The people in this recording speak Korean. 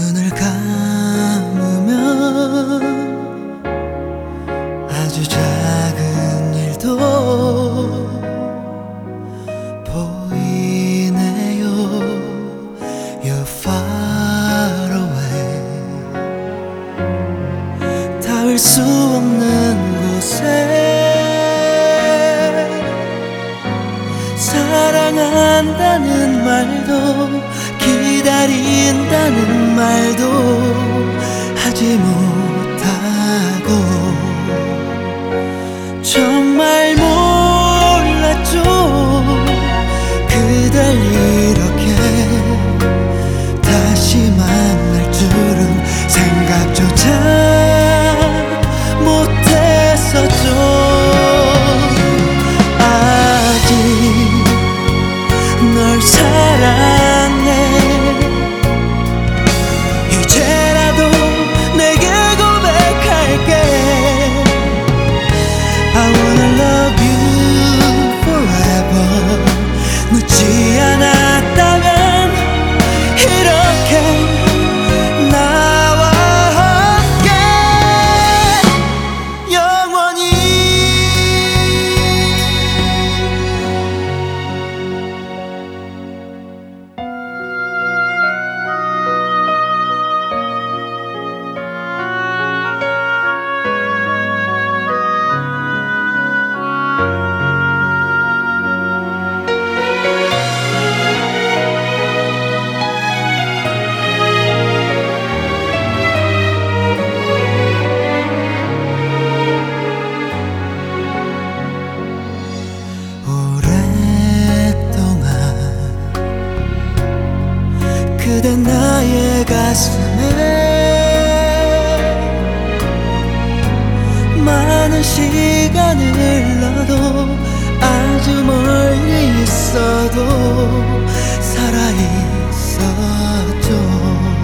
눈을 감으면 아주 작은 일도 보이네요. You're far away. 닿을 수 없는 곳에 사랑한다는 말도 기다린다는 말도 하지 못하고 정말 몰랐죠. 그댈 이렇게 다시 만날 줄은 생각조차 못했었죠. 널 사랑해. 이제라도 내게 고백할게. I wanna love you forever. 늦지 않았다면 이렇게 나와 함께 영원히. 그대 나의 가슴에 많은 시간을 흘러도 아주 멀리 있어도 살아있었죠.